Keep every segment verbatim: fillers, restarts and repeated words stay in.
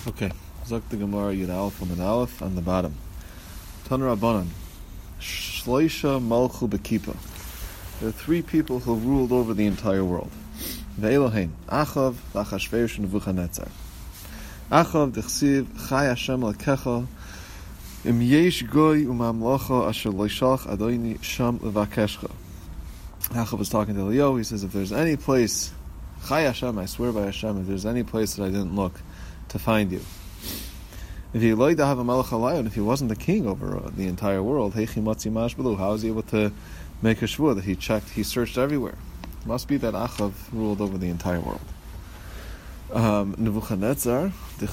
Okay, Zok the Gemara Yud Aleph on the Aleph on the bottom. Tanur Rabbanan, Shloisha Malchu Bekipa. There are three people who ruled over the entire world. Ve'elohein, Achav, Achashverosh, and Nebuchadnezzar. Achav dechsiv Chai Hashem Lakecha Im Yesh Goy Umamlocha Asher Loishalch Adoini Sham Levakeshcha. Achav was talking to Eliyahu. He says, if there's any place, Chai Hashem, I swear by Hashem, if there's any place that I didn't look to find you. If he like to have a melech alayon, if he wasn't the king over uh, the entire world, how is he able to make a shvua that he checked, he searched everywhere? It must be that Achav ruled over the entire world. Um, Nebuchadnezzar,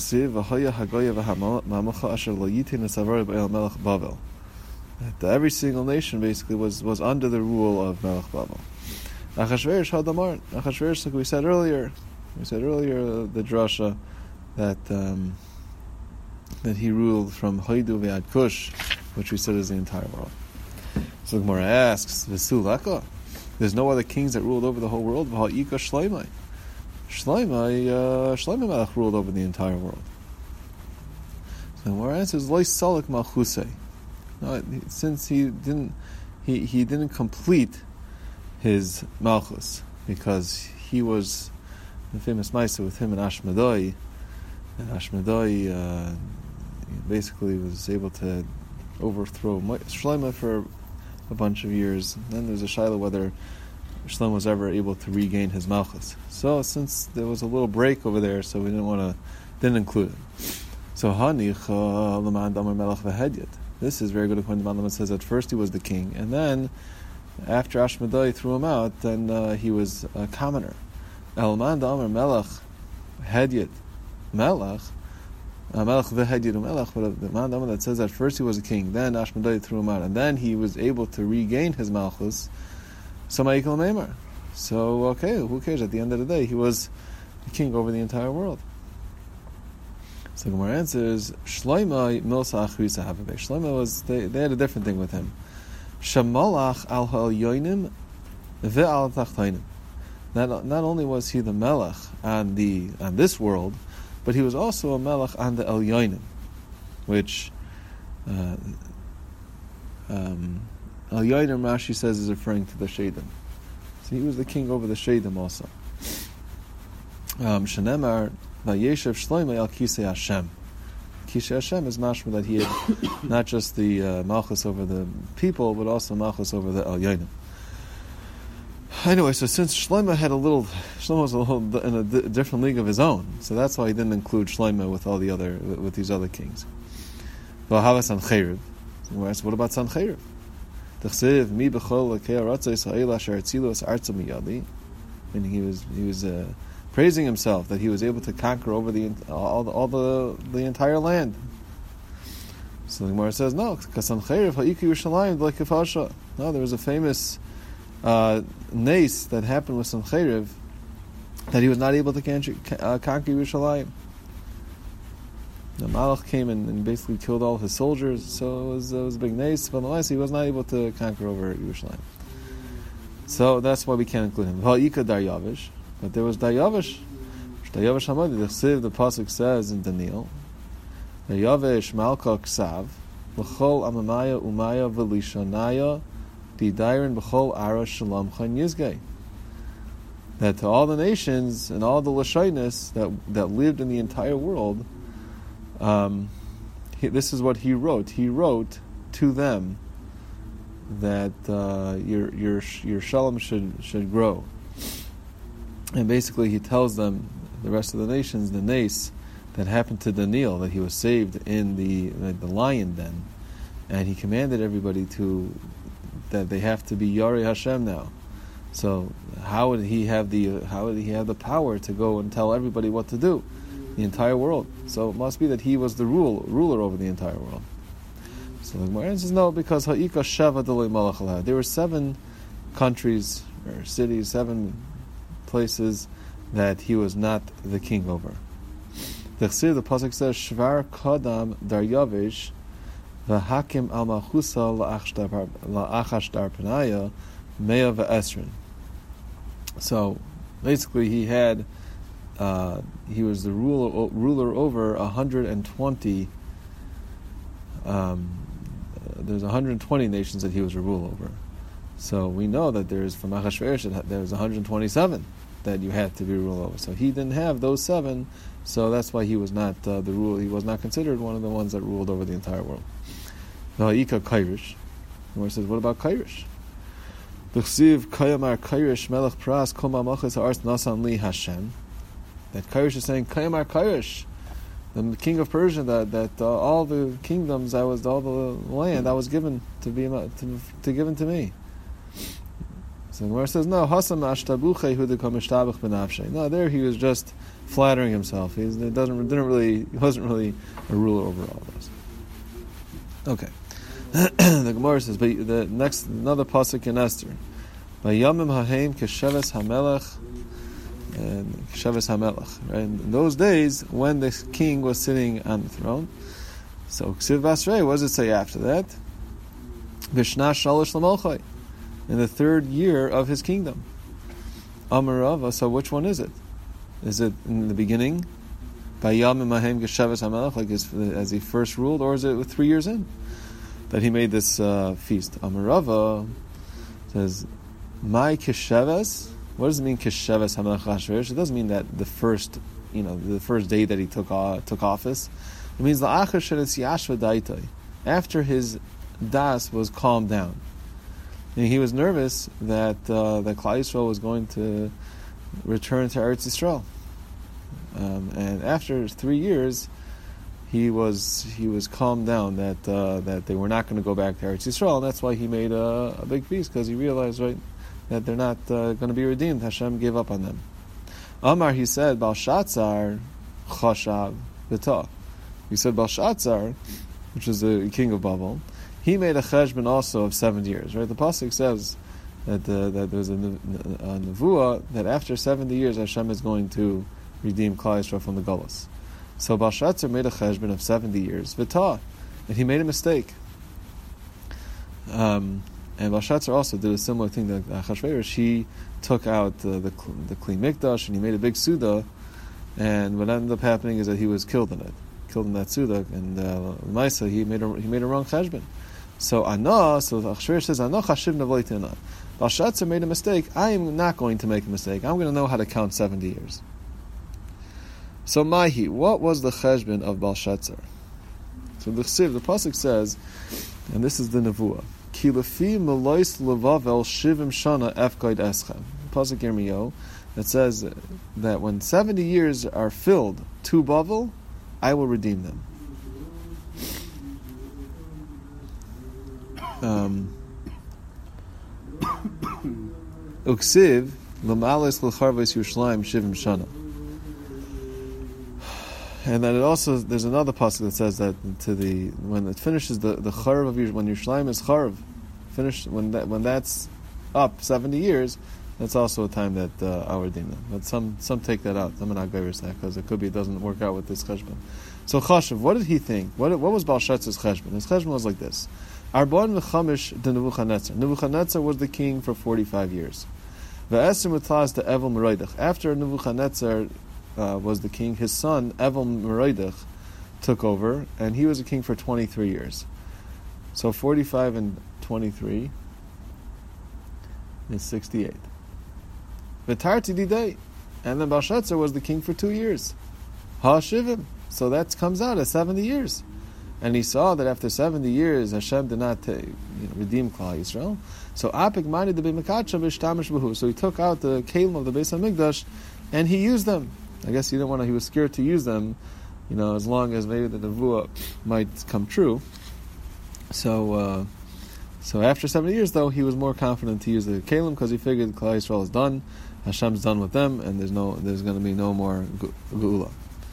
that every single nation basically was, was under the rule of Melech Bavel. Achashverosh hadamar. Achashverosh, like we said earlier, we said earlier uh, the drasha that um, that he ruled from Haidu ve'ad Kush, which we said is the entire world. So the Gemara asks, V'sulaka, there's no other kings that ruled over the whole world. V'ha'ika Shloimei. Shloimei, uh, Shloimei Melech ruled over the entire world. So the Gemara answers, Lois Salik Malchusei. No, since he didn't, he, he didn't complete his Malchus, because he was the famous Maisa with him and Ashmedai. And Ashmedai uh, basically was able to overthrow Shlomo for a bunch of years. And then there's a shaila whether Shlomo was ever able to regain his Malchus. So since there was a little break over there, so we didn't want to, didn't include him. So Hanich Laman Damar Melech V'Hedyet. This is very good according to Malaman. It says at first he was the king, and then after Ashmedai threw him out, then uh, he was a commoner. Elman Damar Melech Hedyet. Melech, uh, Melech v'Hedyet Melech, but the man that says at first he was a king, then Ashmedai threw him out, and then he was able to regain his Malchus. Samayikal Meimar. So okay, who cares? At the end of the day, he was the king over the entire world. So Gemara answers, Shloimei Milsa Achrisa Havavei. Shloimei was they, they had a different thing with him. Shamalach al ha'elyonim ve'al tachtainim. Not not only was he the Melech on the on this world, but he was also a melech on the Elyonim, which uh, um, Elyonim, Rashi says, is referring to the Shadim. So he was the king over the Shadim also. Shenemar Vayeshev Shloimei al Kisei Hashem. Kisei Hashem is mashma that he had not just the uh, malchus over the people, but also malchus over the Elyonim. Anyway, so since Shlomo had a little, Shlomo was a little in a d- different league of his own, so that's why he didn't include Shlomo with all the other, with these other kings. Well, how about Sancheriv? What about Sancheriv? Meaning he was he was uh, praising himself that he was able to conquer over the all the all the, the entire land. So the Gemara says no, because Sancheriv ha'iki Yerushalayim like Kefasha. No, there was a famous Uh, nace that happened with Sancheriv, that he was not able to conquer, uh, conquer Yerushalayim. The Malach came and, and basically killed all his soldiers, so it was, uh, it was a big nace, but unless he was not able to conquer over Yerushalayim. So that's why we can't include him. Ha'ika Daryavish, but there was Daryavish. Daryavish Hamadi, the Chsiv, the Pasuk says in Daniel, Daryavish Malka Ksav, L'chol Amamaya Umaya V'lishanaya that to all the nations and all the Lashainis that that lived in the entire world, um, he, this is what he wrote. He wrote to them that uh, your your your shalom should should grow, and basically he tells them, the rest of the nations, the nace that happened to Daniel, that he was saved in the the lion den, and he commanded everybody to. That they have to be Yarei Hashem now. So how would he have the how would he have the power to go and tell everybody what to do? The entire world. So it must be that he was the rule, ruler over the entire world. So the Gemara says no, because Ha'ika Sheva Delei Malach Aleh. There were seven countries or cities, seven places that he was not the king over. The Chsir, the pasuk says Shvar Kadam Daryavish V'hakim al machusa la'achash dar penaya mea v'esrin. So basically he had uh, he was the ruler ruler over one hundred twenty. Um, there's one hundred twenty nations that he was a ruler over. So we know that there's from Achashverosh there was one hundred twenty-seven that you had to be ruler over. So he didn't have those seven. So that's why he was not uh, the rule. He was not considered one of the ones that ruled over the entire world. V'ha'ika Kairish. Where it says, what about Kairish? D'chsiv Kayamar Kairish Melech Pras Kol Mamachas Ha'aretz Nasan Li Hashem. That Kairish is saying, Kayamar Kairish, the king of Persia, that that uh, all the kingdoms, I was all the land, I was given to be to, to given to me. So where it says, no, Hasam Ashtabuche Hu Dekam Ishtabach Benafshe. No, there he was just flattering himself. He doesn't didn't really he wasn't really a ruler over all of us. Okay. The Gemara says, but the next another pasuk in Esther, by Yamim Hahem Kesheves Hamelech and Kesheves Hamelech. Right? In those days when the king was sitting on the throne. So Ksiv Basrei, what does it say after that? Vishna Shalosh Lamalchai, in the third year of his kingdom. Amarava. So which one is it? Is it in the beginning, by Yamim Hahem Kesheves Hamelech, like as, as he first ruled, or is it three years in that he made this uh, feast? Amarava says, "My Kesheves." What does it mean, Kesheves Hamelech Achashverosh? It doesn't mean that the first, you know, the first day that he took uh, took office. It means la'achar she'etz yashva daitai, after his das was calmed down, and he was nervous that uh, that Klal Yisrael was going to return to Eretz Yisrael, um, and after three years. He was he was calmed down that uh, that they were not going to go back to Eretz Yisrael, and that's why he made a, a big feast, because he realized, right, that they're not uh, going to be redeemed. Hashem gave up on them. Amar, he said, Belshazzar chashav v'tah. He said Belshazzar, which is the king of Babel, he made a cheshbon also of seventy years. Right, the pasuk says that uh, that there's a, a nevuah that after seventy years Hashem is going to redeem Klal Yisrael from the Golus. So Belshazzar made a cheshbon of seventy years, v'tah, and he made a mistake. Um, and Belshazzar also did a similar thing to Achashverosh. He took out uh, the the Kli Mikdash and he made a big suda, and what ended up happening is that he was killed in it, killed in that suda, and uh, Maisa he made a he made a wrong cheshbon. So Anah, so Achashverosh says Anah chashiv navleitina. Belshazzar made a mistake. I am not going to make a mistake. I'm going to know how to count seventy years. So Mahi, what was the cheshbon of Belshazzar? So the Chsiv, the pasuk says, and this is the nevuah, Ki lefi melois levavel shivim shana efkoid eschem. Pasuk Yirmiyahu that says that when seventy years are filled to Bavel, I will redeem them. Um, Uksiv l'malis l'charves Yerushalayim shivim shana. And then it also, there's another pasuk that says that to the when it finishes the the charv of when Yerushalayim is charv, finished when that when that's up seventy years, that's also a time that uh, I'll redeem them. But some some take that out. Some are not gavers that because it could be it doesn't work out with this cheshbon. So Chashav, what did he think? What what was Belshazzar's cheshbon? His cheshbon was like this: Arbon v'chamish de Nebuchadnezzar. Nebuchadnezzar was the king for forty-five years. V'eser mitlas de Evel Meroidach. After Nebuchadnezzar Uh, was the king, his son Evel Meroidach took over, and he was a king for twenty-three years. So forty-five and twenty-three is sixty-eight. V'tarti didei, and then Belshazzar was the king for two years. Ha-shivim, so that comes out as seventy years. And he saw that after seventy years, Hashem did not uh, you know, redeem Klal Yisrael. So apik mani de b'mekacha v'shtamish b'hu. So he took out the kelim of the Beis HaMikdash, and he used them. I guess he didn't want to, he was scared to use them, you know, as long as maybe the nevuah might come true. So, uh, so after seventy years, though, he was more confident to use the kelim because he figured Klal Yisrael is done, Hashem's done with them, and there's no, there's going to be no more geula.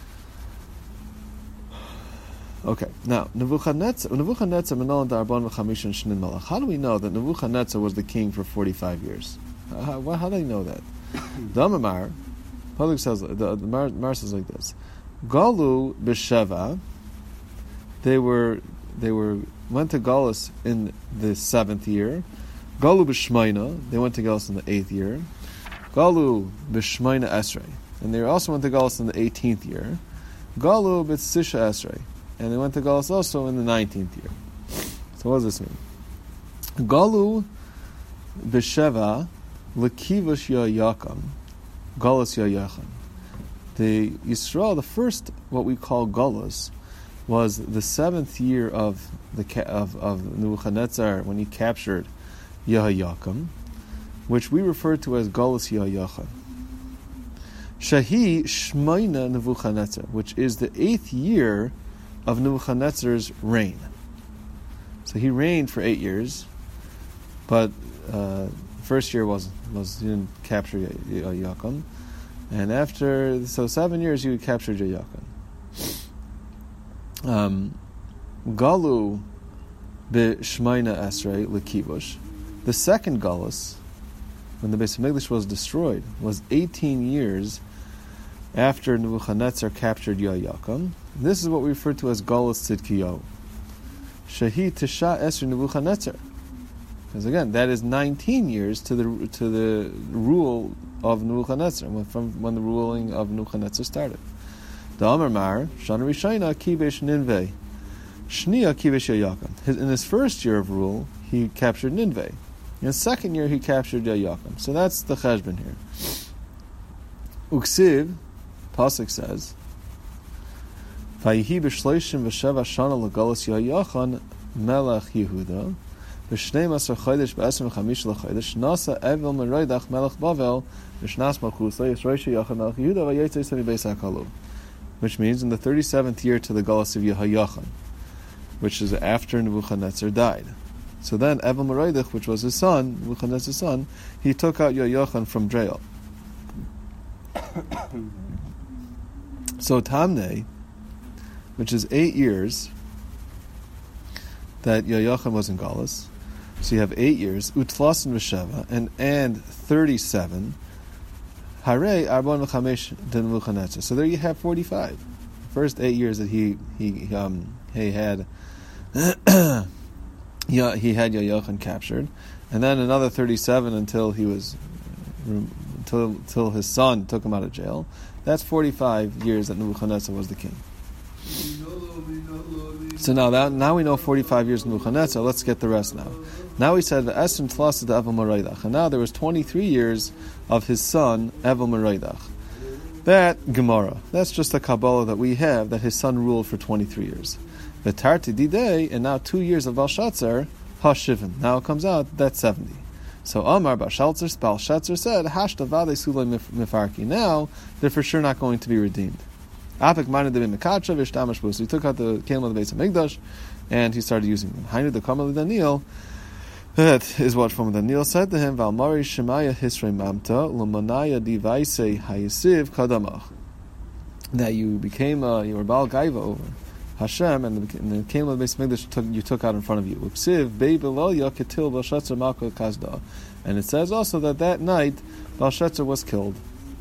Okay, now Nebuchadnezzar, Nebuchadnezzar, how do we know that Nebuchadnezzar was the king for forty-five years? How, how do you know that? The Amar, Pasuk says, the, the Mar, Mar says like this: Galu b'sheva. They were they were went to Galus in the seventh year. Galu b'shmeina. They went to Galus in the eighth year. Galu b'shmeina esrei. and they also went to Galus in the eighteenth year. Galu b'tzisha esrei, and they went to Galus also in the nineteenth year. So what does this mean? Galu b'sheva l'kivush yoyakam, Galus yoyachan. The Yisrael, the first what we call Galus, was the seventh year of the of of Nebuchadnezzar when he captured Yehoiakim, which we refer to as Galus Yoyachan. Shahi Shmoina Nebuchadnezzar, which is the eighth year of Nebuchadnezzar's reign. So he reigned for eight years, but uh, the first year was was he didn't capture Yehoiakim, and after so seven years he captured Yehoiakim. Um, Galu b'Shmaina Esrei l'Kivush. The second Galus, when the Beis Hamikdash was destroyed, was eighteen years after Nebuchadnezzar captured Yehoiakim. This is what we refer to as Galus Tzidkiyahu. Shahi Tisha Esrei Nebuchadnezzar. Because again, that is nineteen years to the to the rule of Nebuchadnezzar, from when the ruling of Nebuchadnezzar started. The Amar Mar, Shana Rishayna Kivesh Ninveh, Shnia Kivesh Yehoiakim. In his first year of rule, he captured Ninveh. In his second year, he captured Yehoiakim. So that's the cheshbon here. Uksiv, Pasuk says, Vayihi b'shloishim v'sheva shana l'galus Yehoiachan melech Yehuda, b'shnei masar chodesh b'esrim v'chamish l'chodesh, nasa evil meroidach melech Bavel, b'shnas malchusay, yisroish Yehoiachan melech Yehuda, v'yayitzay sami beis HaKalu. Which means in the thirty-seventh year to the Galus of Yehoiachin, which is after Nebuchadnezzar died. So then, Evel Meroidach, which was his son, Nebuchadnezzar's son, he took out Yehoiachin from jail. So Tamnei, which is eight years that Yehoiachin was in Galus, so you have eight years, Utlasin V'Sheva, and and thirty-seven, Harei Arbon V'Chamesh de Nebuchadnezzar. So there you have forty-five. The first eight years that he he um he had yeah he had Yehoiachin captured, and then another thirty-seven until he was until until his son took him out of jail. That's forty-five years that Nebuchadnezzar was the king. So now that now we know forty-five years of Nebuchadnezzar. Let's get the rest now. Now we said the Esrim Tlas the Evel Meroidach, and now there was twenty-three years of his son Evel Meroidach. That Gemara, that's just a Kabbalah that we have that his son ruled for twenty-three years. The Tarti Didei, and now two years of Belshazzar Hashivim. Now it comes out that's seventy. So Amar Belshazzar Belshazzar said Hashta Vade Sulay Mifarki. Now they're for sure not going to be redeemed. Apik Mana de Mikacha Vishtamash Bus. He took out the camel of the Beis Hamikdash and he started using them. Hainu the Kamal Daniel. That is what from Daniel said to him, Valmari Shemaya Hisrei Mamta, Lumanaya Divaise Hayisiv Kadamach. That you became, uh, you were Baal Gaiva over Hashem, and the, and the camel of the Beis Hamikdash took, you took out in front of you. Uksiv, Beibeloya Ketil Belshazzar Malka Kazda. And it says also that that night, Belshazzar was killed.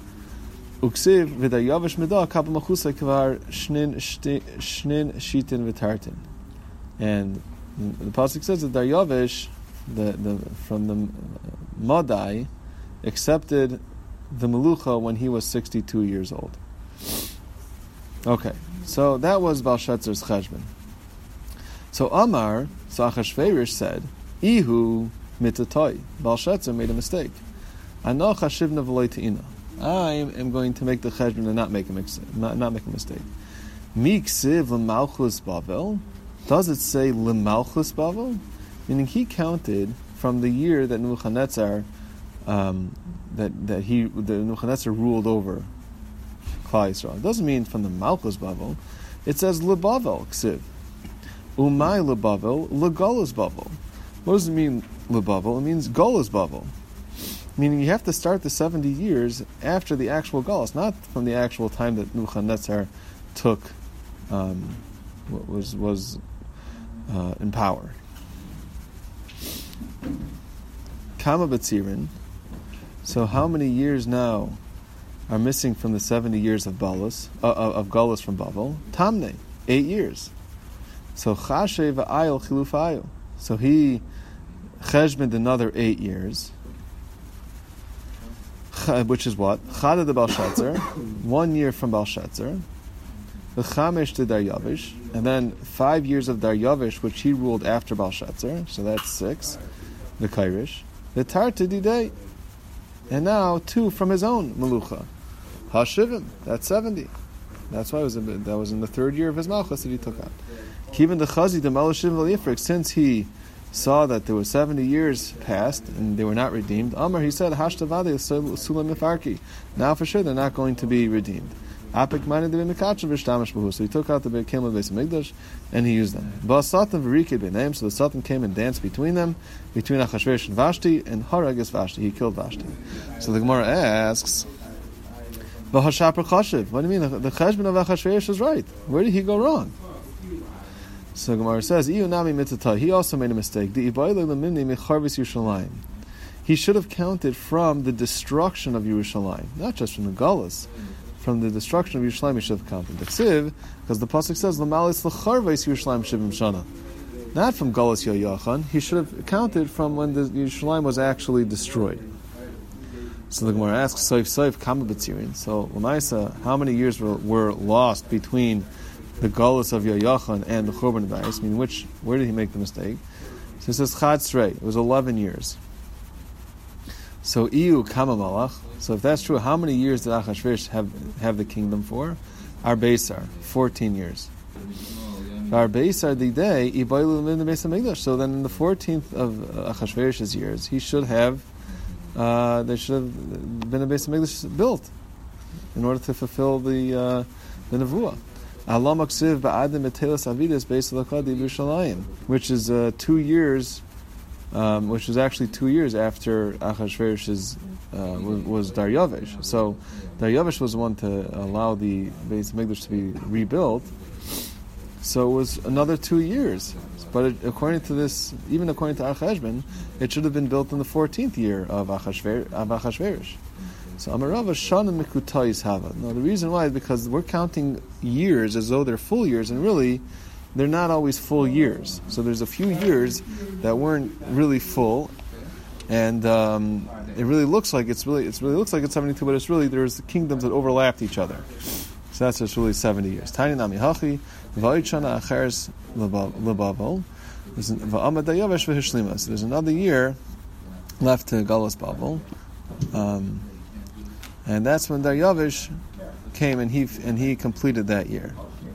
Uksiv, Vidayavish Midah, Kabamachusa Kvar Shnin Shnin Shitin Vitartin. And the Pasuk says that Daryavish, The, the from the Madai, accepted the Melucha when he was sixty-two years old. Okay, so that was Belshazzar's cheshbon. So Amar, so Achashverosh said, Ihu mitatoi. Belshazzar made a mistake. Anoch hashivna v'loi te'ina. I am going to make the cheshbon and not make a mistake. Not, not make a mistake. Miksiv l'malchus Bavel. Does it say l'malchus Bavel? Meaning he counted from the year that Nebuchadnezzar, um, that that he that Nebuchadnezzar ruled over Klal Yisrael. It doesn't mean from the Malchus Bavel. It says leBavel ksiv, umay leBavel leGolus Bavel. What does it mean leBavel? It means Golus Bavel. Meaning you have to start the seventy years after the actual Golus, not from the actual time that Nebuchadnezzar took um, was was uh, in power. Kama Batzirin. So how many years now are missing from the seventy years of Balus, uh, of Galus from Bavel? Tamne, eight years. So Chashe v'ayil chilufayil. So he cheshboned another eight years. which is what? Chada de Belshazzar, one year from Belshazzar. The Chamesh de Daryavish, and then five years of Daryavish, which he ruled after Belshazzar, so that's six. The Kairish. The Tarta Didei, and now two from his own Melucha. Hashivim, that's seventy. That's why it was in, that was in the third year of his Malchus that he took out. Kivin the Chazi de Melashivim V'Yifrik, since he saw that there were seventy years passed and they were not redeemed, Amar, he said, Hashtavadi Sulam Mifarki. Now for sure they're not going to be redeemed. Apik minded the Mikachim Vishtamish Bahu. So he took out the Kelim of Beis Hamikdash and he used them. Ba Satan V'Rikid B'Neim, so the Satan came and danced between them, between Achashverosh and Vashti, and Harag is Vashti. He killed Vashti. So the Gemara asks, V'Hashapar Chashiv. What do you mean? The Cheshbon of Achashverosh was right. Where did he go wrong? So Gemara says, Iyu Nami Mitzatah. He also made a mistake. The Ibayla Lemimni Mecharvis Yerushalayim. He should have counted from the destruction of Yerushalayim, not just from the Galus. From the destruction of Yerushalayim, he should have counted. The Ksiv, because the pasuk says, "L'malis l'charveis Yerushalayim shivim shana." Not from Galus Yoyachan. He should have counted from when the Yerushalayim was actually destroyed. So the Gemara asks, "Soif soif kama b'tzirin." So L'maisa, how many years were, were lost between the Galus of Yoyachan and the Churban Bayis? I mean, which where did he make the mistake? So it says Chad Srei. It was eleven years. So Iyu Kama Malach. So if that's true, how many years did Achashverosh have have the kingdom for? Arbeisar, fourteen years. Arbeisar the day Ibaylu in the Beis Hamikdash. So then, in the fourteenth of Achashverosh's years, he should have uh, there should have been a Beis Hamikdash built in order to fulfill the uh, the nevuah. Allah Maksiv Ba'adim Etelas Avidus Beis Lakadi Yerushalayim, which is uh, two years. Um, which was actually two years after Achashverosh's uh, was, was Daryavish. So Daryavish was the one to allow the Beis Hamikdash to be rebuilt. So it was another two years. But it, according to this, even according to Achashben, it should have been built in the fourteenth year of Achashver, of Achashverosh. So Amarava Shana Mikutayis Hava. Now the reason why is because we're counting years as though they're full years, and really they're not always full years. So there's a few years that weren't really full, and um, it really looks like it's really it really looks like it's seventy-two, but it's really there's kingdoms that overlapped each other. So that's just really seventy years. Tiny Nami Hachi, Va'itshana Acheres Lebavel. There's Va'amad Dayavesh V'Hishlimas. There's another year left to Galus Bavel, um, and that's when Daryavish came and he and he completed that year.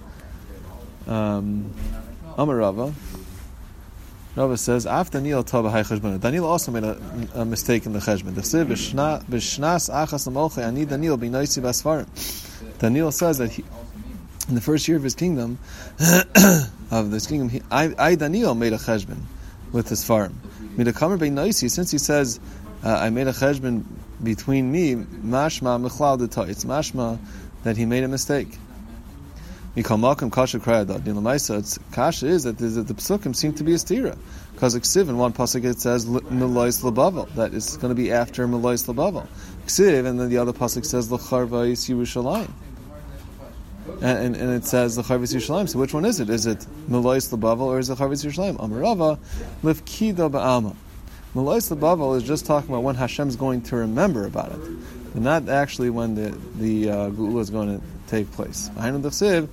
Um, Amar Rava. Rava says, "Af Daniel tova hay cheshbon." Daniel also made a, a mistake in the cheshbon. Dechsev b'shnas achas l'molchei ani Daniel b'noisi b'asfarim. Daniel says that he, in the first year of his kingdom, of this kingdom, he, I, I Daniel made a cheshbon with his farm. Midakamer b'noisi, since he says, uh, "I made a cheshbon between me," mashma mechlal d'ta. It's mashma that he made a mistake. Mikal Malkim Kasha Krayada. The Lamaisa, its Kasha is that the, the Psukim seem to be a stira. Because Ksiv in one pasuk it says Melois Labavel, that it's going to be after Melois Labavel. Ksiv, and then the other pasuk says L'charvais Yerushalayim. And, and, and it says L'charvais Yerushalayim. So which one is it? Is it Melois Labavel or is it L'charvais Yerushalayim? Amarava Lifkida Ba'alma. Melois Labavel is just talking about when Hashem's going to remember about it, but not actually when the the uh, Geula is going to take place. Um, that's uh,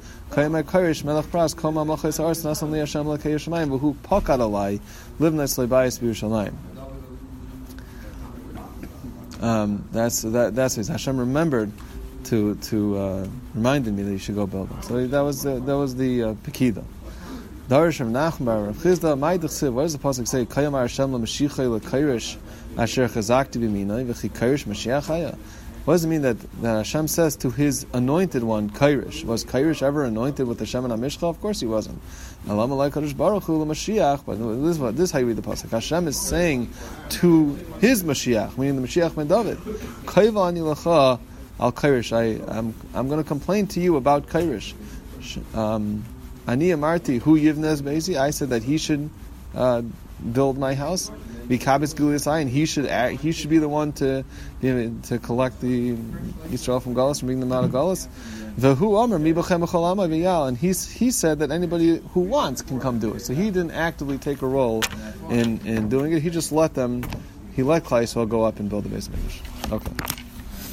that that's it. Hashem remembered to to uh, reminded me that you should go build them. So that was uh, that was the uh, Pekida. Darish of Nachum bar Rav Chizda, my dechsiv. What does the pasuk say? Kayamar Hashem l'mashiach le'kairish asher chazakti b'minai v'chi kairish mashiach haya. What does it mean that, that Hashem says to His anointed one, Kairish? Was Kairish ever anointed with Hashem and Amishcha? Of course he wasn't. Alam alai Kadosh Baruch Hu l'Mashiach. But this is what this is how you read the pasuk. Hashem is saying to His Mashiach, meaning the Mashiach ben David, Kaiva ani lecha al Kairish. I I'm I'm going to complain to you about Kairish. Um, Ani amarti hu yivnez beisi. I said that he should uh, build my house. Bikabis Gulias Ayin, he should act, he should be the one to you know, to collect the Yisrael from Galus and bring them out of Galus. The Hu Amr Mibachem Chalama V'Yal, and he he said that anybody who wants can come do it. So he didn't actively take a role in, in doing it. He just let them. He let Klai Yisrael go up and build the Beis Hamikdash. Okay.